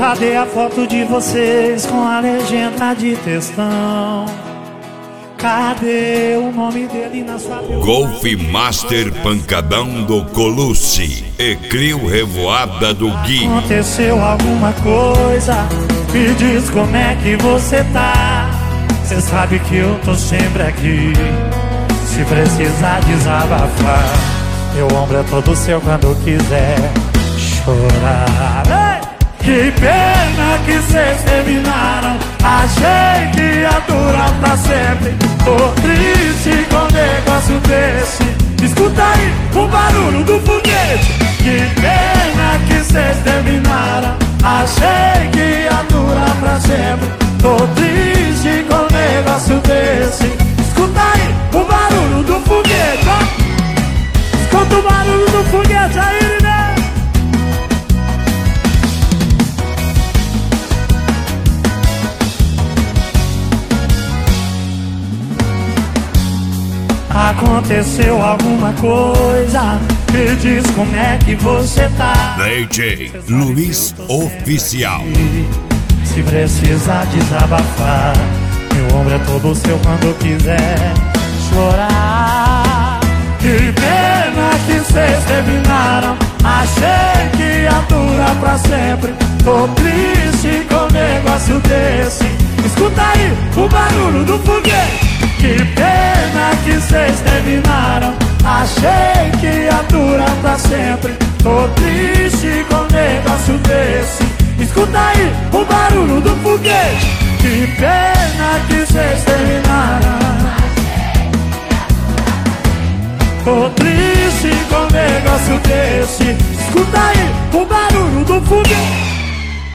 Cadê a foto de vocês com a legenda de textão? Cadê o nome dele na sua... Golf Master Pancadão do Colucci e Crio Revoada do Gui. Aconteceu alguma coisa? Me diz como é que você tá. Cê sabe que eu tô sempre aqui, se precisar desabafar. Meu ombro é todo seu quando quiser chorar. Que pena que cês terminaram. Achei que ia durar pra sempre. Tô triste com um negócio desse. Escuta aí o barulho do foguete. Que pena que cês terminaram. Achei que ia durar pra sempre. Tô triste com um negócio desse. Escuta aí o barulho do foguete, ó. Escuta o barulho do foguete aí, né? Aconteceu alguma coisa? Me diz como é que você tá. DJ Luiz Oficial. Se precisar desabafar, meu ombro é todo seu quando quiser chorar. Que pena que cês terminaram. Achei que ia durar pra sempre. Tô triste com um negócio desse. Escuta aí o barulho do foguete. Que pena que cês terminaram. Achei que ia durar pra sempre. Tô triste com um negócio desse. Escuta aí o barulho do foguete. Que pena que cês terminaram. Tô triste com um negócio desse.